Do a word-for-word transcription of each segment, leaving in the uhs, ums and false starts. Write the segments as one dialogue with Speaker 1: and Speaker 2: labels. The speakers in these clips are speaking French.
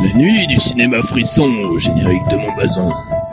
Speaker 1: La nuit du cinéma frisson au générique de Montbazon.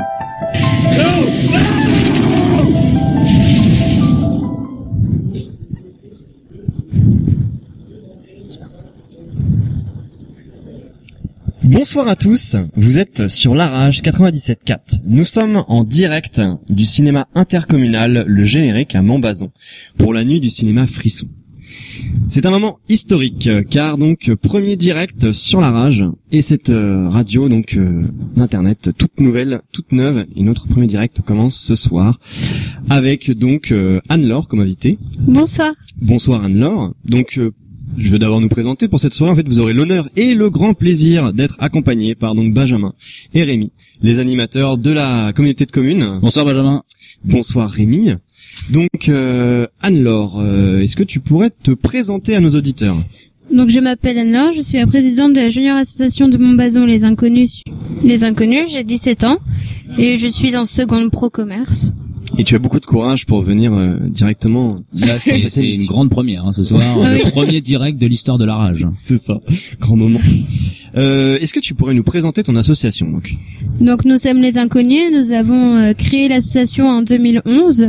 Speaker 2: Bonsoir à tous, vous êtes sur La Rage quatre-vingt-dix-sept virgule quatre. Nous sommes en direct du cinéma intercommunal Le Générique à Montbazon pour la nuit du cinéma frisson. C'est un moment historique car donc premier direct sur La Rage et cette euh, radio donc euh, d'internet toute nouvelle, toute neuve et notre premier direct commence ce soir avec donc euh, Anne-Laure comme invitée.
Speaker 3: Bonsoir.
Speaker 2: Bonsoir Anne-Laure. Donc euh, je veux d'abord nous présenter pour cette soirée. En fait, vous aurez l'honneur et le grand plaisir d'être accompagnés par donc Benjamin et Rémi, les animateurs de la communauté de communes.
Speaker 4: Bonsoir Benjamin.
Speaker 2: Bonsoir Rémi. Donc euh, Anne-Laure, euh, est-ce que tu pourrais te présenter à nos auditeurs ?
Speaker 3: Donc je m'appelle Anne-Laure, je suis la présidente de la junior association de Montbazon Les Inconnus. Les Inconnus, j'ai dix-sept ans et je suis en seconde pro commerce.
Speaker 2: Et tu as beaucoup de courage pour venir euh, directement.
Speaker 4: Là, c'est, c'est une grande première hein, ce soir,
Speaker 3: oui.
Speaker 4: Le premier direct de l'histoire de La Rage.
Speaker 2: C'est ça, grand moment. Euh, est-ce que tu pourrais nous présenter ton association donc ?
Speaker 3: Donc nous sommes Les Inconnus, nous avons euh, créé l'association en deux mille onze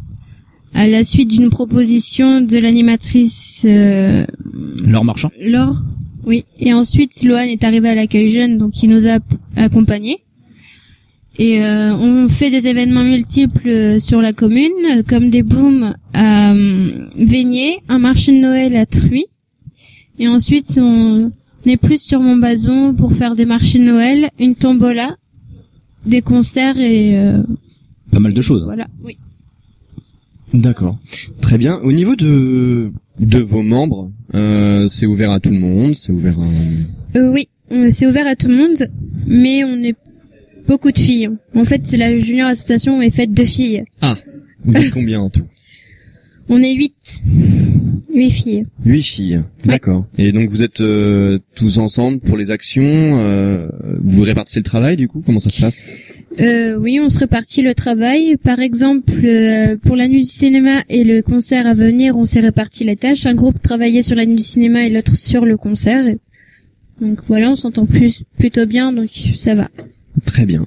Speaker 3: à la suite d'une proposition de l'animatrice euh,
Speaker 4: Laure Marchand.
Speaker 3: Laure, oui. Et ensuite Loane est arrivée à l'accueil jeune, donc il nous a accompagnés. Et euh, on fait des événements multiples sur la commune, comme des booms à euh, Vénier, un marché de Noël à Truy. Et ensuite, on est plus sur Montbazon pour faire des marchés de Noël, une tombola, des concerts et... Euh,
Speaker 4: pas mal de choses.
Speaker 3: Voilà, oui.
Speaker 2: D'accord. Très bien. Au niveau de de vos membres, euh, c'est ouvert à tout le monde, c'est ouvert à...
Speaker 3: Euh, oui, c'est ouvert à tout le monde, mais on est beaucoup de filles. En fait, c'est la junior association est faite de filles.
Speaker 2: Ah, vous êtes combien en tout ?
Speaker 3: On est huit. Huit filles.
Speaker 2: Huit filles, d'accord. Ouais. Et donc vous êtes euh, tous ensemble pour les actions, euh, vous répartissez le travail du coup ? Comment ça se passe ?
Speaker 3: Euh, oui, on se répartit le travail. Par exemple, euh, pour la nuit du cinéma et le concert à venir, on s'est réparti les tâches. Un groupe travaillait sur la nuit du cinéma et l'autre sur le concert. Donc voilà, on s'entend plus plutôt bien, donc ça va.
Speaker 2: Très bien.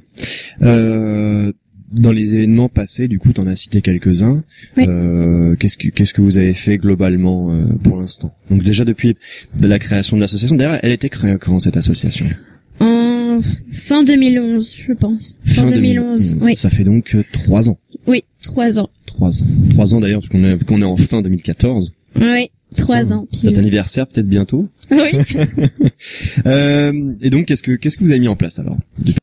Speaker 2: Euh, dans les événements passés, du coup, t'en as cité quelques-uns.
Speaker 3: Oui.
Speaker 2: Euh, qu'est-ce que qu'est-ce que vous avez fait globalement euh, pour l'instant ? Donc déjà depuis la création de l'association. D'ailleurs, elle était créée quand cette association ?
Speaker 3: En fin deux mille onze, je pense. Fin, fin deux mille onze. deux mille onze. Oui.
Speaker 2: Ça fait donc euh, trois ans.
Speaker 3: Oui, trois ans.
Speaker 2: Trois ans. Trois ans d'ailleurs, parce qu'on est, qu'on est en fin deux mille quatorze.
Speaker 3: Oui, trois ans.
Speaker 2: Notre anniversaire peut-être bientôt.
Speaker 3: Oui.
Speaker 2: euh, et donc, qu'est-ce que qu'est-ce que vous avez mis en place alors depuis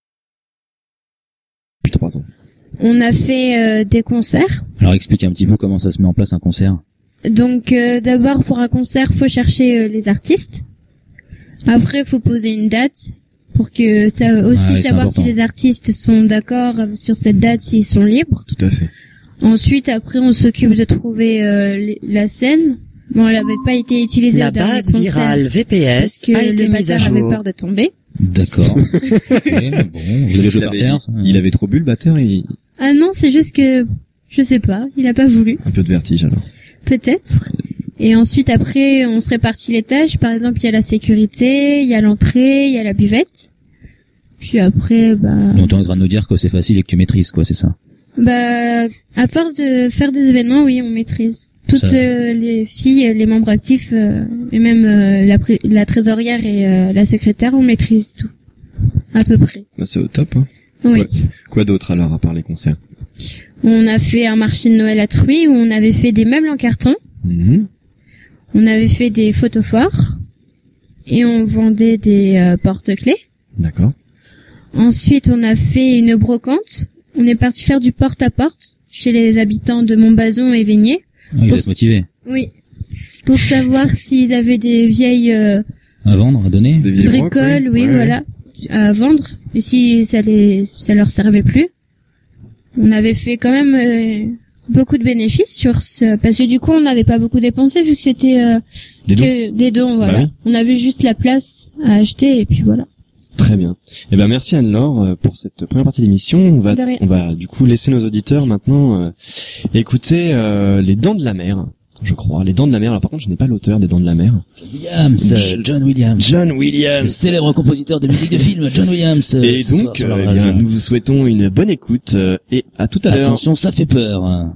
Speaker 2: trois ans ?
Speaker 3: On a fait euh, des concerts.
Speaker 4: Alors explique un petit peu comment ça se met en place un concert.
Speaker 3: Donc euh, d'abord pour un concert, faut chercher euh, les artistes. Après, faut poser une date pour que ça aussi ah oui, savoir si les artistes sont d'accord sur cette date, s'ils sont libres.
Speaker 2: Tout à fait.
Speaker 3: Ensuite, après, on s'occupe de trouver euh, les, la scène. Bon, elle avait pas été utilisée
Speaker 5: la
Speaker 3: au dernier
Speaker 5: base virale V P S
Speaker 3: parce
Speaker 5: a
Speaker 3: que
Speaker 5: été
Speaker 3: le
Speaker 5: mise à
Speaker 3: batteur
Speaker 5: jour.
Speaker 3: avait peur de tomber.
Speaker 4: D'accord. Okay, bon, vous avez joué par terre.
Speaker 2: Il avait trop bu le batteur et...
Speaker 3: Ah non, c'est juste que je sais pas, il a pas voulu.
Speaker 2: Un peu de vertige alors.
Speaker 3: Peut-être. Et ensuite, après, on se répartit les tâches. Par exemple, il y a la sécurité, il y a l'entrée, il y a la buvette. Puis après, bah...
Speaker 4: Donc, t'es en train de nous dire que c'est facile et que tu maîtrises, quoi, c'est ça ?
Speaker 3: Bah, à force de faire des événements, oui, on maîtrise. Toutes euh, les filles, les membres actifs, euh, et même euh, la, pré- la trésorière et euh, la secrétaire, on maîtrise tout. À peu près.
Speaker 2: Bah, c'est au top, hein.
Speaker 3: Oui.
Speaker 2: Quoi, quoi d'autre alors, à part les concerts ?
Speaker 3: On a fait un marché de Noël à Truy où on avait fait des meubles en carton.
Speaker 2: Mmh.
Speaker 3: On avait fait des photos forts et on vendait des euh, porte-clés.
Speaker 2: D'accord.
Speaker 3: Ensuite, on a fait une brocante. On est parti faire du porte-à-porte chez les habitants de Montbazon et Vénier.
Speaker 4: Ah, vous êtes motivés.
Speaker 3: Oui. Pour savoir s'ils avaient des vieilles euh,
Speaker 4: à vendre, à donner,
Speaker 2: des vieilles
Speaker 3: bricoles,
Speaker 2: brocs,
Speaker 3: oui,
Speaker 2: ouais,
Speaker 3: voilà, à vendre. Et si ça les, ça leur servait plus, on avait fait quand même euh, beaucoup de bénéfices sur ce, parce que du coup, on n'avait pas beaucoup dépensé vu que c'était euh,
Speaker 2: des
Speaker 3: que
Speaker 2: dons.
Speaker 3: des dons, voilà.
Speaker 2: Bah oui.
Speaker 3: On avait juste la place à acheter et puis voilà.
Speaker 2: Très bien. Eh ben merci Anne-Laure pour cette première partie d'émission. On va on va du coup laisser nos auditeurs maintenant euh, écouter euh, Les Dents de la Mer, je crois. Les Dents de la Mer. Alors par contre, je n'ai pas l'auteur des Dents de la Mer.
Speaker 4: Williams, euh, John Williams.
Speaker 2: John Williams.
Speaker 4: Le célèbre compositeur de musique de film, John Williams. Euh,
Speaker 2: et donc, euh, eh bien, nous vous souhaitons une bonne écoute euh, et à tout à l'heure.
Speaker 4: Attention, ça fait peur.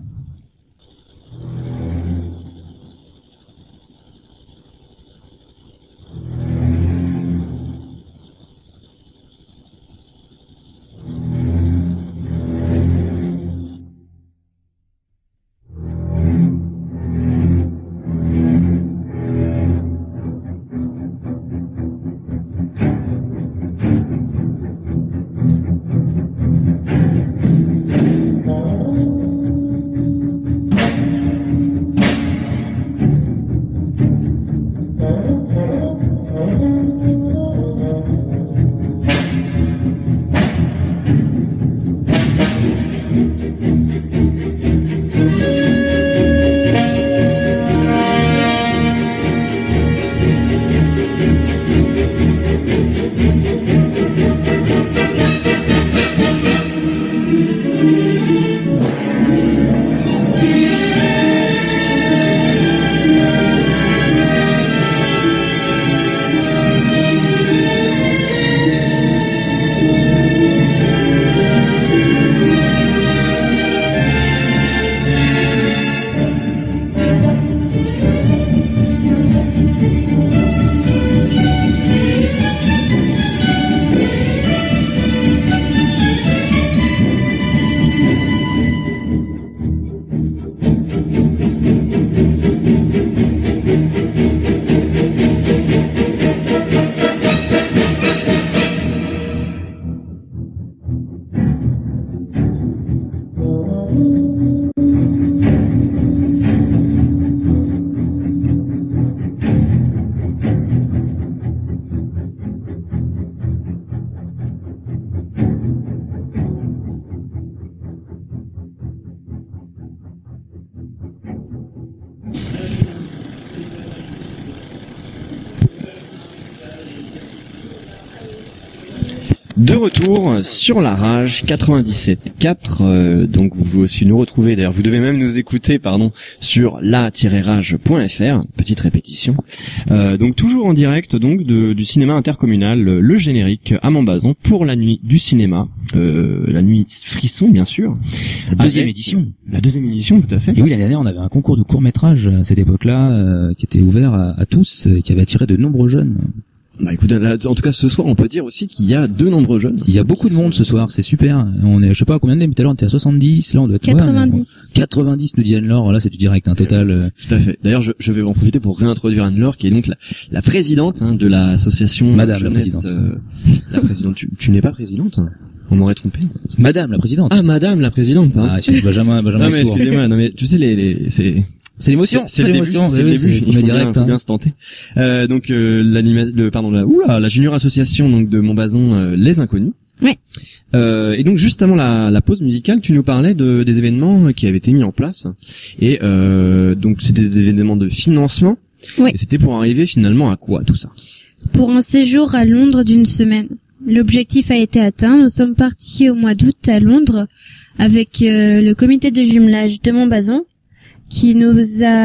Speaker 2: De retour sur la Rage quatre-vingt-dix-sept point quatre, euh, donc vous pouvez aussi nous retrouver, d'ailleurs vous devez même nous écouter, pardon, sur la tiret rage point f r, petite répétition. Euh, donc toujours en direct donc de, du cinéma intercommunal, le générique à Montbazon pour la nuit du cinéma, euh, la nuit Frisson bien sûr.
Speaker 4: La deuxième
Speaker 2: Avec,
Speaker 4: édition.
Speaker 2: La deuxième édition, tout à fait.
Speaker 4: Et oui, l'année dernière on avait un concours de court-métrage à cette époque-là euh, qui était ouvert à, à tous, et qui avait attiré de nombreux jeunes.
Speaker 2: Bah écoute, là, en tout cas ce soir on peut dire aussi qu'il y a de nombreux jeunes.
Speaker 4: Il y a beaucoup de monde ce soir, c'est super. On est, je sais pas combien de tout à l'heure on était à soixante-dix, là on doit être
Speaker 3: quatre-vingt-dix.
Speaker 4: Ouais, quatre-vingt-dix nous dit Anne-Laure, là c'est du direct, un total. Euh...
Speaker 2: Tout à fait. D'ailleurs je, je vais en profiter pour réintroduire Anne-Laure qui est donc la, la présidente hein, de l'association
Speaker 4: Madame
Speaker 2: jeunesse,
Speaker 4: la présidente.
Speaker 2: Euh, la présidente. Tu, tu n'es pas présidente hein. On m'aurait trompé.
Speaker 4: Madame la présidente.
Speaker 2: Ah madame la présidente. Hein.
Speaker 4: Ah, je suis Benjamin, Benjamin.
Speaker 2: Non mais excusez-moi, non mais tu sais les, les c'est
Speaker 4: C'est l'émotion,
Speaker 2: c'est,
Speaker 4: c'est
Speaker 2: le
Speaker 4: l'émotion,
Speaker 2: début, c'est le
Speaker 4: oui,
Speaker 2: début.
Speaker 4: c'est
Speaker 2: Il faut
Speaker 4: direct,
Speaker 2: bien, faut
Speaker 4: hein.
Speaker 2: bien se tenter. Euh, donc euh, l'anima, le pardon, la, oula, la junior association donc de Montbazon, euh, les Inconnus.
Speaker 3: Oui.
Speaker 2: Euh, et donc juste avant la, la pause musicale, tu nous parlais de des événements qui avaient été mis en place. Et euh, donc c'était des événements de financement.
Speaker 3: Oui.
Speaker 2: Et c'était pour arriver finalement à quoi tout ça?
Speaker 3: Pour un séjour à Londres d'une semaine. L'objectif a été atteint. Nous sommes partis au mois d'août à Londres avec euh, le comité de jumelage de Montbazon, qui nous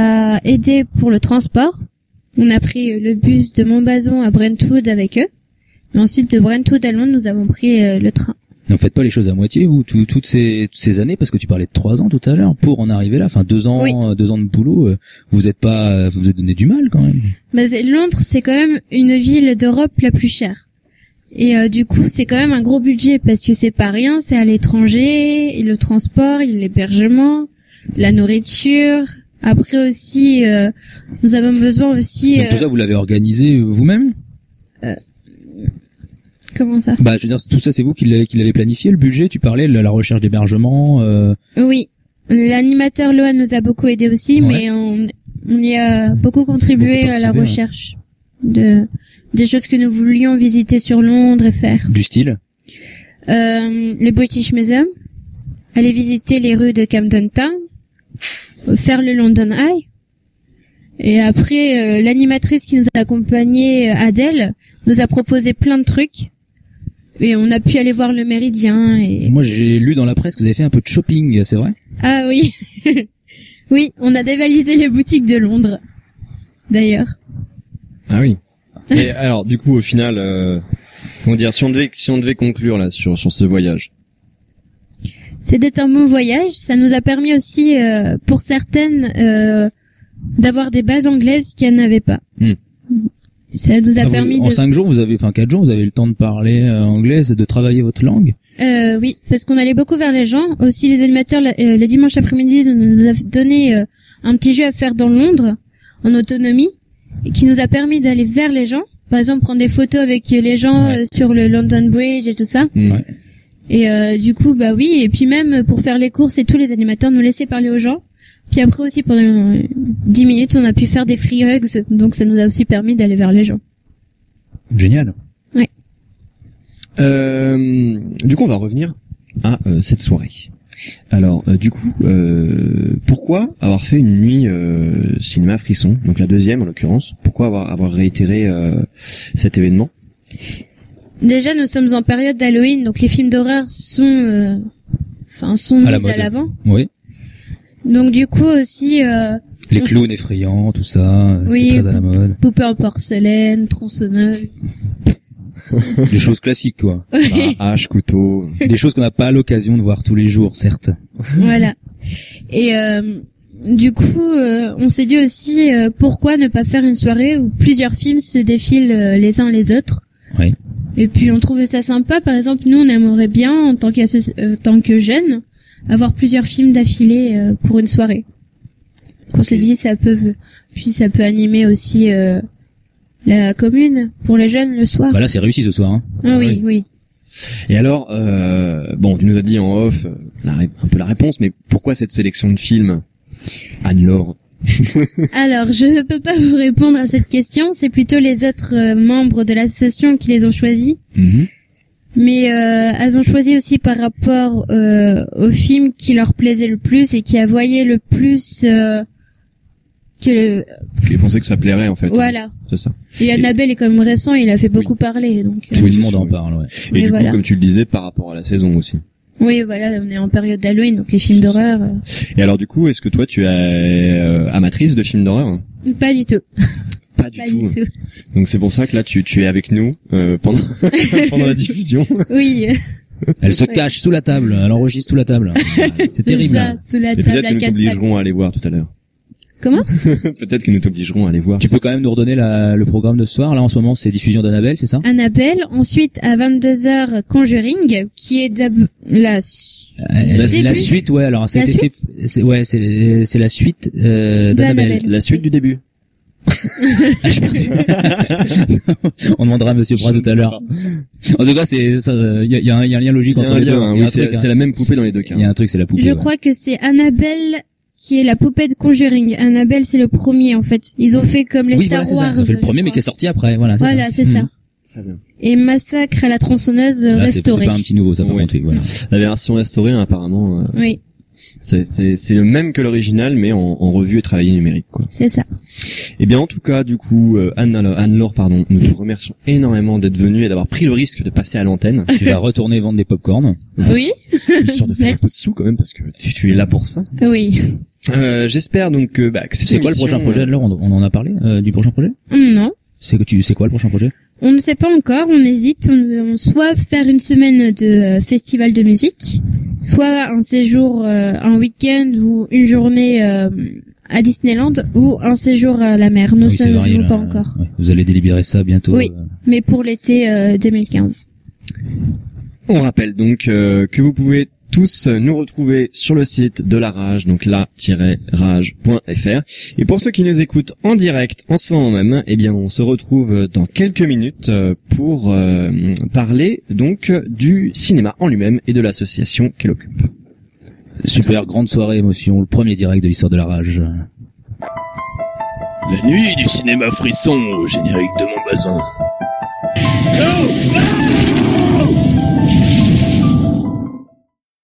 Speaker 3: a aidés pour le transport. On a pris le bus de Montbazon à Brentwood avec eux. Et ensuite, de Brentwood à Londres, nous avons pris euh, le train.
Speaker 4: Ne faites pas les choses à moitié, vous, tout, toutes ces, toutes ces années, parce que tu parlais de trois ans tout à l'heure, pour en arriver là, enfin deux ans,
Speaker 3: Oui.
Speaker 4: deux ans de boulot, euh, vous êtes pas, vous vous êtes donné du mal quand même.
Speaker 3: Bah, c'est- Londres, c'est quand même une ville d'Europe la plus chère. Et euh, du coup, c'est quand même un gros budget parce que c'est pas rien, c'est à l'étranger, et le transport, et l'hébergement, la nourriture. Après aussi, euh, nous avons besoin aussi.
Speaker 4: Donc tout
Speaker 3: euh,
Speaker 4: ça, vous l'avez organisé euh, vous-même?
Speaker 3: Comment ça?
Speaker 4: Bah, je veux dire, tout ça, c'est vous qui l'avez, qui l'avez planifié, le budget. Tu parlais de la recherche d'hébergement. Euh...
Speaker 3: Oui, l'animateur Loan nous a beaucoup aidé aussi,
Speaker 4: Ouais.
Speaker 3: mais on, on y a beaucoup contribué
Speaker 4: Beaucoup
Speaker 3: à la
Speaker 4: participé,
Speaker 3: recherche de des choses que nous voulions visiter sur Londres et faire.
Speaker 4: Du style.
Speaker 3: Euh, le British Museum, aller visiter les rues de Camden Town, faire le London Eye. Et après, euh, l'animatrice qui nous a accompagnés, Adèle, nous a proposé plein de trucs. Et on a pu aller voir le Méridien. Et...
Speaker 4: Moi, j'ai lu dans la presse que vous avez fait un peu de shopping, c'est vrai?
Speaker 3: Ah oui. Oui, on a dévalisé les boutiques de Londres. D'ailleurs.
Speaker 2: Ah oui. Et alors, du coup, au final, euh, comment dire, si on devait, si on devait conclure là sur sur ce voyage.
Speaker 3: C'était un bon voyage. Ça nous a permis aussi, euh, pour certaines, euh, d'avoir des bases anglaises qu'elles n'avaient pas.
Speaker 2: Hmm.
Speaker 3: Ça nous a
Speaker 4: Ah, vous-
Speaker 3: permis
Speaker 4: en
Speaker 3: de...
Speaker 4: cinq jours, vous avez, enfin quatre jours, vous avez eu le temps de parler euh, anglais, c'est de travailler votre langue.
Speaker 3: Euh, oui, parce qu'on allait beaucoup vers les gens. Aussi, les animateurs, le, euh, le dimanche après-midi, ils nous a donné euh, un petit jeu à faire dans Londres, en autonomie, et qui nous a permis d'aller vers les gens. Par exemple, prendre des photos avec euh, les gens
Speaker 4: Ouais.
Speaker 3: euh, sur le London Bridge et tout ça.
Speaker 2: Ouais.
Speaker 3: Et euh, du coup, bah oui, et puis même pour faire les courses et tous les animateurs nous laissaient parler aux gens. Puis après aussi, pendant euh, dix minutes, on a pu faire des free hugs, donc ça nous a aussi permis d'aller vers les gens.
Speaker 4: Génial.
Speaker 2: Euh, du coup, on va revenir à euh, cette soirée. Alors, euh, du coup, euh, pourquoi avoir fait une nuit euh, cinéma frisson, donc la deuxième en l'occurrence, pourquoi avoir, avoir réitéré euh, cet événement?
Speaker 3: Déjà, nous sommes en période d'Halloween, donc les films d'horreur sont, euh, enfin, sont
Speaker 4: À la
Speaker 3: mis
Speaker 4: mode.
Speaker 3: à l'avant.
Speaker 4: Oui.
Speaker 3: Donc du coup aussi, euh,
Speaker 4: Les
Speaker 3: On s-
Speaker 4: clowns effrayants, tout ça,
Speaker 3: Oui,
Speaker 4: c'est très à la mode.
Speaker 3: poupée en porcelaine, tronçonneuse.
Speaker 4: Des choses classiques, quoi.
Speaker 2: Ah, hache, couteau.
Speaker 4: Des choses qu'on n'a pas l'occasion de voir tous les jours, certes.
Speaker 3: Voilà. Et euh, du coup, euh, on s'est dit aussi euh, pourquoi ne pas faire une soirée où plusieurs films se défilent euh, les uns les autres.
Speaker 4: Oui.
Speaker 3: Et puis on trouvait ça sympa. Par exemple, nous on aimerait bien en tant qu'associ- euh, tant que jeunes avoir plusieurs films d'affilée euh, pour une soirée. On s'est dit ça peut puis ça peut animer aussi euh, la commune pour les jeunes le soir.
Speaker 4: Bah là, c'est réussi ce soir, hein.
Speaker 3: Ah oui, oui.
Speaker 2: Et alors, euh, bon, tu nous as dit en off euh, la ré- un peu la réponse, mais pourquoi cette sélection de films, Anne-Laure?
Speaker 3: Alors, je ne peux pas vous répondre à cette question. C'est plutôt les autres euh, membres de l'association qui les ont choisis.
Speaker 2: Mhm.
Speaker 3: Mais euh, elles ont choisi aussi par rapport euh, au film qui leur plaisait le plus et qui avoyait le plus euh, que le...
Speaker 2: Ils pensaient que ça plairait en fait.
Speaker 3: Voilà.
Speaker 2: C'est ça.
Speaker 3: Et Annabelle est quand même récent, il a fait beaucoup parler. Donc, euh,
Speaker 4: Tout
Speaker 2: Oui,
Speaker 4: le
Speaker 2: c'est
Speaker 4: monde
Speaker 2: sûr,
Speaker 4: en
Speaker 2: oui.
Speaker 4: parle, ouais.
Speaker 2: Et
Speaker 3: Mais
Speaker 2: du
Speaker 3: voilà.
Speaker 2: coup, comme tu le disais, par rapport à la saison aussi.
Speaker 3: oui, voilà, on est en période d'Halloween, donc les films d'horreur... euh,
Speaker 2: Et alors, du coup, est-ce que toi, tu es euh, amatrice de films d'horreur?
Speaker 3: Pas du tout.
Speaker 2: Pas du
Speaker 3: Pas
Speaker 2: tout.
Speaker 3: du tout.
Speaker 2: Donc c'est pour ça que là, tu, tu es avec nous euh, pendant pendant la diffusion.
Speaker 3: Oui.
Speaker 4: Elle se
Speaker 3: Ouais.
Speaker 4: cache sous la table, elle enregistre sous la table. C'est terrible.
Speaker 3: Ça, sous la
Speaker 2: Et
Speaker 3: table
Speaker 2: peut-être
Speaker 3: à
Speaker 2: que nous
Speaker 3: quatre pattes.
Speaker 2: t'obligerons à aller voir tout à l'heure.
Speaker 3: Comment?
Speaker 2: Peut-être que nous t'obligerons à aller voir.
Speaker 4: Tu peux quand même nous redonner la, le programme de ce soir. Là, en ce moment, c'est diffusion d'Annabelle, c'est ça?
Speaker 3: Annabelle. Ensuite, à vingt-deux heures, Conjuring, qui est d'ab- la...
Speaker 4: Euh, la,
Speaker 3: début.
Speaker 4: la suite, ouais, alors ça a
Speaker 3: La
Speaker 4: été fait, c'est, ouais, c'est, c'est la suite, euh,
Speaker 3: De
Speaker 4: d'Annabelle.
Speaker 3: Annabelle.
Speaker 2: La suite du début.
Speaker 4: Ah, j'ai perdu. On demandera à Monsieur Bras
Speaker 2: Je
Speaker 4: tout
Speaker 2: ne
Speaker 4: à
Speaker 2: sais
Speaker 4: l'heure. En tout cas, c'est, ça, il y a, y, a un- y a un lien logique
Speaker 2: Il y a
Speaker 4: entre
Speaker 2: un
Speaker 4: les deux.
Speaker 2: lien, hein,
Speaker 4: Il y a
Speaker 2: oui,
Speaker 4: un
Speaker 2: c'est
Speaker 4: truc,
Speaker 2: c'est
Speaker 4: hein.
Speaker 2: la même poupée dans les deux cas.
Speaker 4: Il y a un truc, c'est la poupée.
Speaker 3: Je
Speaker 4: ouais.
Speaker 3: crois que c'est Annabelle qui est la poupée de Conjuring. Annabelle, c'est le premier, en fait. Ils ont fait comme les
Speaker 4: Oui,
Speaker 3: Star
Speaker 4: voilà, c'est ça.
Speaker 3: Wars.
Speaker 4: Ça fait le
Speaker 3: je
Speaker 4: premier, mais
Speaker 3: crois.
Speaker 4: qui est sorti après. Voilà, c'est
Speaker 3: Voilà,
Speaker 4: ça.
Speaker 3: c'est ça.
Speaker 4: Mhm.
Speaker 2: Très bien.
Speaker 3: Et Massacre à la tronçonneuse euh,
Speaker 4: Là, c'est, c'est
Speaker 3: restaurée.
Speaker 4: pas un petit nouveau, ça, par
Speaker 2: Oui.
Speaker 4: contre, oui, voilà.
Speaker 2: La version restaurée, hein, apparemment, euh,
Speaker 3: Oui,
Speaker 2: c'est c'est c'est le même que l'original, mais en, en revue et travaillé numérique, quoi.
Speaker 3: c'est ça.
Speaker 2: Eh bien, en tout cas, du coup, euh, Anne, Anne-Laure, pardon, nous te remercions énormément d'être venue et d'avoir pris le risque de passer à l'antenne.
Speaker 4: Tu vas retourner vendre des pop-corn.
Speaker 3: Oui,
Speaker 2: Histoire de faire un
Speaker 3: Merci.
Speaker 2: peu de sous quand même, parce que tu, tu es là pour ça.
Speaker 3: oui.
Speaker 2: Euh, j'espère donc que, bah, que cette
Speaker 4: C'est quoi le
Speaker 2: émission,
Speaker 4: prochain projet? Alors, on, on en a parlé, euh, du prochain projet?
Speaker 3: Hum, Non,
Speaker 4: C'est que tu, c'est quoi le prochain projet?
Speaker 3: on ne sait pas encore. On hésite. On, on soit faire une semaine de euh, festival de musique, soit un séjour, euh, un week-end ou une journée euh, à Disneyland ou un séjour à la mer. Nous
Speaker 4: Oui, c'est
Speaker 3: ne
Speaker 4: varié,
Speaker 3: savons
Speaker 4: là.
Speaker 3: pas encore.
Speaker 4: Ouais. Vous allez délibérer ça bientôt.
Speaker 3: Oui.
Speaker 4: euh.
Speaker 3: Mais pour l'été euh, deux mille quinze.
Speaker 2: On rappelle donc euh, que vous pouvez tous euh, nous retrouver sur le site de la Rage, donc la tiret rage point f r. Et pour ceux qui nous écoutent en direct en ce moment même, eh bien on se retrouve dans quelques minutes euh, pour euh, parler donc du cinéma en lui-même et de l'association qu'elle occupe.
Speaker 4: Super grande soirée émotion, le premier direct de l'histoire de la rage.
Speaker 1: La nuit du cinéma frisson au générique de Montbazon.